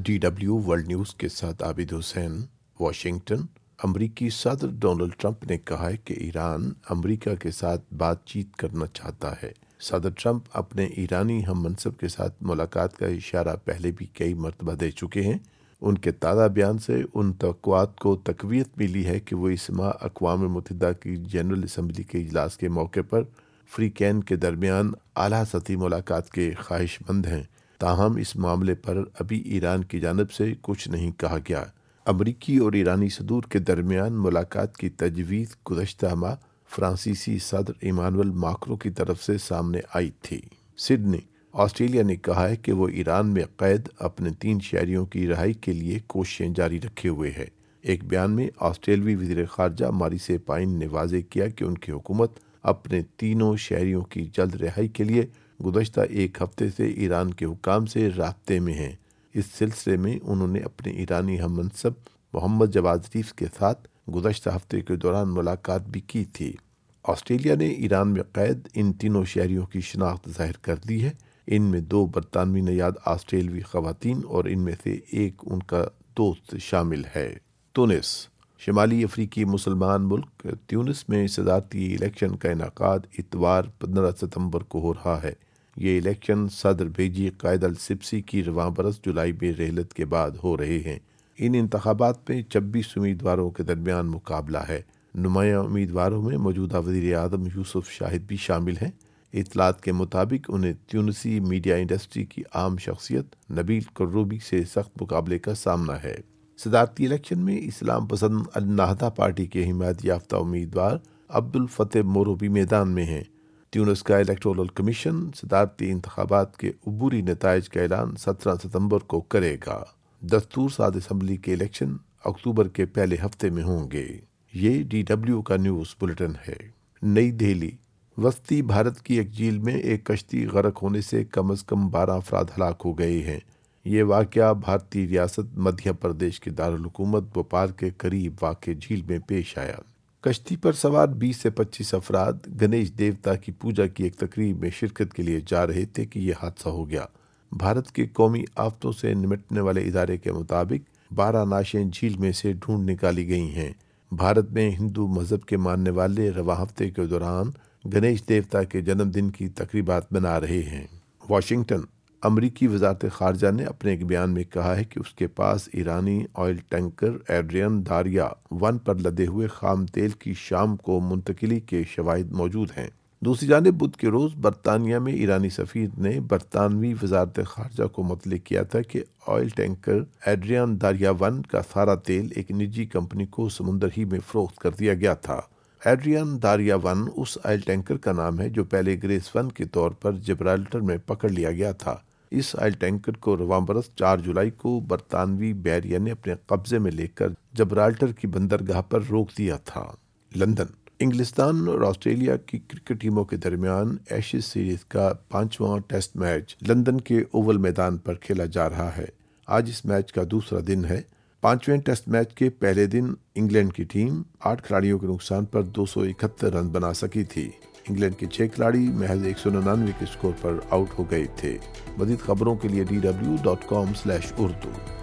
DW world news के साथ Abid Hussain, Washington. अमरीकी सदर डोनाल्ड ट्रंप ने कहा है कि ईरान अमरीका के साथ बातचीत करना चाहता है। सदर ट्रंप अपने ईरानी हम मनसब के साथ मुलाकात का इशारा पहले भी कई मरतबा दे चुके हैं। उनके ताज़ा बयान से उन तवक्कुआत को तक़वियत मिली है कि वो इस माह अक़वाम मुत्तहिदा की जनरल असम्बली के इजलास के मौके पर फ्रीकैन के दरमियान आला सतही मुलाकात के ख्वाहिशमंद हैं। ताहम इस मामले पर अभी ईरान की जानिब से कुछ नहीं कहा गया। अमरीकी और ईरानी सदूर के दरमियान मुलाकात की तजवीज़ गुज़श्ता माह फ्रांसीसी सदर इमानुएल माक्रों की तरफ से सामने आई थी। सिडनी, ऑस्ट्रेलिया ने कहा है कि वो ईरान में कैद अपने 3 शहरियों की रिहाई के लिए कोशिशें जारी रखे हुए है। एक बयान में ऑस्ट्रेलवी वज़ीर ख़ारजा मारिस पाइन ने वाज़ेह किया कि उनकी हुकूमत अपने तीनों शहरियों की जल्द रिहाई के लिए गुज़श्ता एक हफ्ते से ईरान के हुकाम से राब्ते में हैं। इस सिलसिले में उन्होंने अपने ईरानी हम मनसब मोहम्मद जवाद ज़रीफ के साथ गुज़श्ता हफ्ते के दौरान मुलाकात भी की थी। ऑस्ट्रेलिया ने ईरान में कैद इन तीनों शहरियों की शनाख्त ज़ाहिर कर दी है। इनमें 2 बरतानवी नयाद ऑस्ट्रेलवी ख़वातीन और इनमें से एक उनका दोस्त शामिल है। तुनिस, शुमाली अफ्रीकी मुसलमान मुल्क ट्यूनिस में सदारती इलेक्शन का इनेकाद इतवार 15 सितंबर को हो रहा है। ये इलेक्शन सदर बेजी कायद अल सिब्सी की रवां बरस जुलाई में रहलत के बाद हो रहे हैं। इन इंतखाबात में 26 उम्मीदवारों के दरमियान मुकाबला है। नुमाया उम्मीदवारों में मौजूदा वज़ीर आज़म यूसुफ शाहिद भी शामिल हैं। इतलात के मुताबिक उन्हें ट्यूनिसी मीडिया इंडस्ट्री की आम शख्सियत नबील कर्रूबी से सख्त मुकाबले का सामना है। सदारती इलेक्शन में इस्लाम पसंद अल नाहदा पार्टी के हिमायत याफ्ता उम्मीदवार अब्दुल फतेह मोरो भी मैदान में हैं। ट्यूनिस का इलेक्टोरल कमीशन सदारती इंतखाबात के अबूरी नताइज का ऐलान 17 सितंबर को करेगा। दस्तूर साद असम्बली के इलेक्शन अक्टूबर के पहले हफ्ते में होंगे। ये DW का न्यूज़ बुलेटिन है। नई दिल्ली, वस्ती भारत की एक झील में एक कश्ती गर्क होने से कम अज़ कम 12 अफराद हलाक हो गए हैं। ये वाक़या भारतीय रियासत मध्य प्रदेश के दारुल हुकूमत भोपाल के करीब वाक़ झील में पेश आया। कश्ती पर सवार 20 से 25 अफराद गणेश देवता की पूजा की एक तकरीब में शिरकत के लिए जा रहे थे कि यह हादसा हो गया। भारत के कौमी आफतों से निपटने वाले इदारे के मुताबिक 12 लाशें झील में से ढूंढ निकाली गई हैं। भारत में हिंदू मजहब के मानने वाले रवा हफ्ते के दौरान गणेश देवता के जन्मदिन की तकरीबात मना रहे हैं। वाशिंगटन, अमरीकी वज़ारत ख़ारजा ने अपने एक बयान में कहा है कि उसके पास ईरानी ऑयल टैंकर एड्रियन दारिया 1 पर लदे हुए खाम तेल की शाम को मुंतकिली के शवाहिद मौजूद हैं। दूसरी जानिब बुध के रोज़ बरतानिया में ईरानी सफ़ीर ने बरतानवी वज़ारत ख़ारजा को मुतल्लिक़ किया था कि ऑयल टैंकर एड्रियन दारिया 1 का सारा तेल एक निजी कंपनी को समुंदर ही में फ़रोख्त कर दिया गया था। एड्रियन दारिया 1 उस ऑयल टैंकर का नाम है जो पहले ग्रेस 1 के तौर पर जिब्राल्टर में पकड़ लिया गया था। इस ऑयल टैंकर को रवां बरस 4 जुलाई को बरतानवी बहरिया ने अपने कब्जे में लेकर जिब्राल्टर की बंदरगाह पर रोक दिया था। लंदन, इंग्लिस्तान और ऑस्ट्रेलिया की क्रिकेट टीमों के दरमियान एशेज सीरीज का 5वां टेस्ट मैच लंदन के ओवल मैदान पर खेला जा रहा है। आज इस मैच का दूसरा दिन है। 5वें टेस्ट मैच के पहले दिन इंग्लैंड की टीम 8 खिलाड़ियों के नुकसान पर 271 रन बना सकी थी। इंग्लैंड के 6 खिलाड़ी महज 199 के स्कोर पर आउट हो गए थे। मज़ीद खबरों के लिए dw.com/urdu